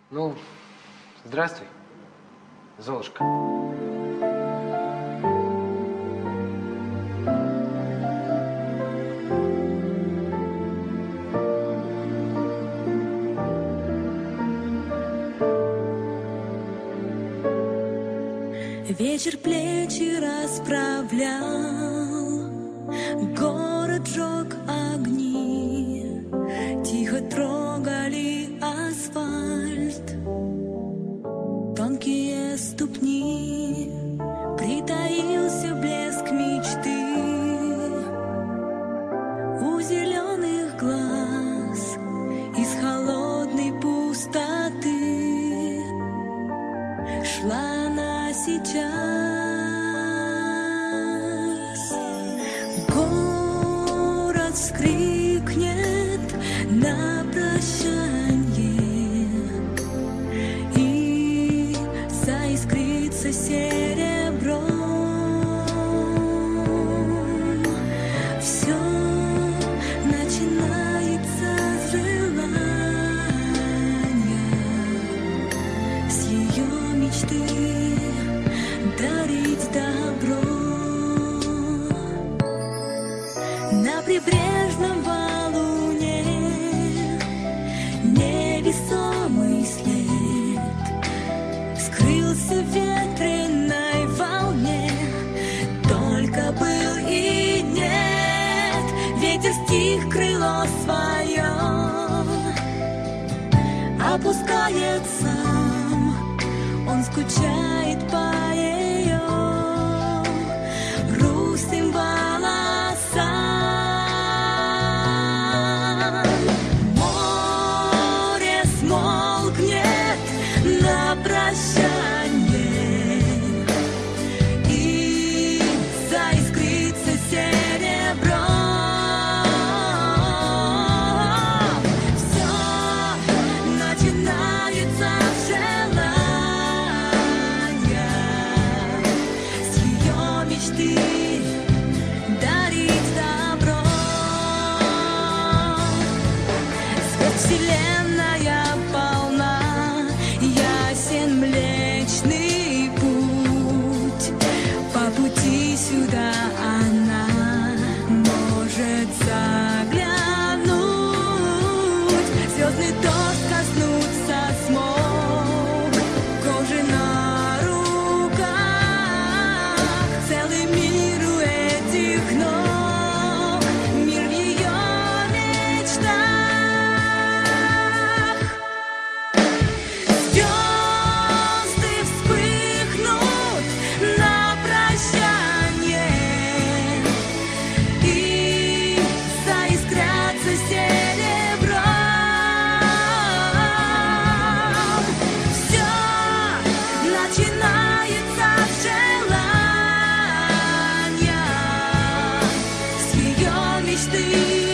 Ну, здравствуй, Золушка. Вечер плечи расправлял, город жег огни, тихо трогали асфальт, тонкие ступни, притаился блеск мечты у зеленых глаз из холодной пустоты шла она сейчас. Город вскрикнет на прощанье, и заискрится серебром. Все начинается с желания, с ее мечты дарить добро. На прибрежном валуне невесомый след скрылся в ветреной волне. Только был и нет, ветер стих крыло свое опускает сам, он скучает по ее грустным волосам. Море смолкнет на прощанье, и заискрится серебром. Все начинается с желания, с ее мечты дарить добро. Звезд вселенная полна, ясен Млечный Путь. По пути сюда она может заглянуть. Звездный дождь коснуться смог кожи на руках. Целый мир у этих ног, мир в ее мечтах. Звезды вспыхнут на прощанье, и заискрятся серебром. Все начинается с желания, с ее мечты